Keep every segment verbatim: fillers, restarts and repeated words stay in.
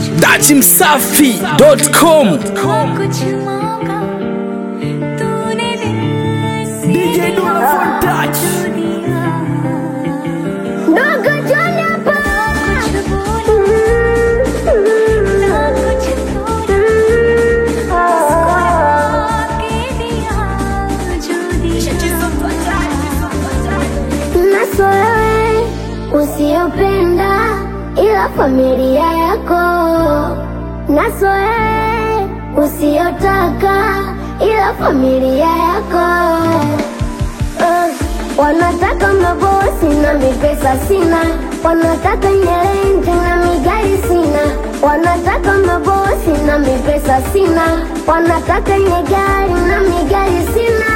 dati msafi dot com. D J Dula for touch. Usiopenda ila familia yako, nasoe usiotaka ila familia yako. uh, Wanataka mabosi na mipesa sina, wanataka nyelenje na migari sina. Wanataka mabosi na mipesa sina, wanataka nyegari na migari sina.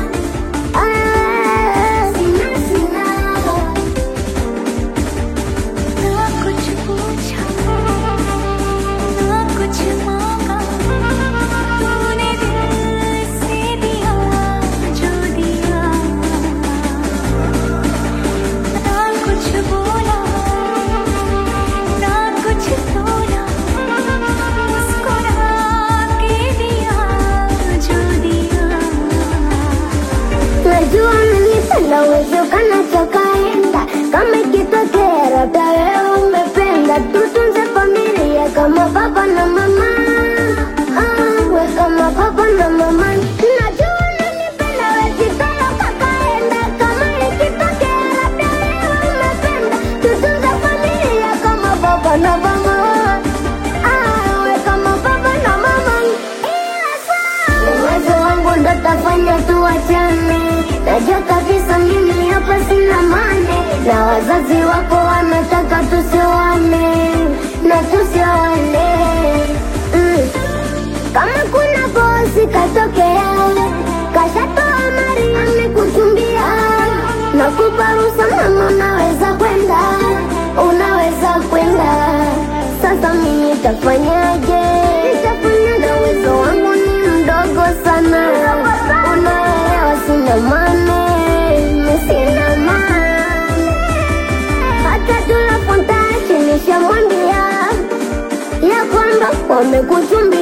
Naweza kana chakaenda kama ikitokea labda wewe umependa, tutunze familia kama baba na mama. Ah, we kama baba na mama. Najua unanipenda wewe kitoro kakaenda kama ikitokea labda wewe umependa, tutunze familia kama baba na mama. Ah, we kama baba na mama. Ila saa uwezo wangu ndo tafanya tuachane. Najua kabisa mimi hapa sina mane, na wazazi wako wanataka tusioane na tusioane. mm. Kama kuna bosi katokea kashatoa mari amekuchumbia, nakupa ruhusa mama, unaweza kwenda, unaweza kwenda. Sasa mimi nitafanyaje? Nitafanya na uwezo wangu ni mdogo sana, unaelewa sina mane, sina mane. Hata Dula for touch nishamwambia ya kwamba wamekuchumbia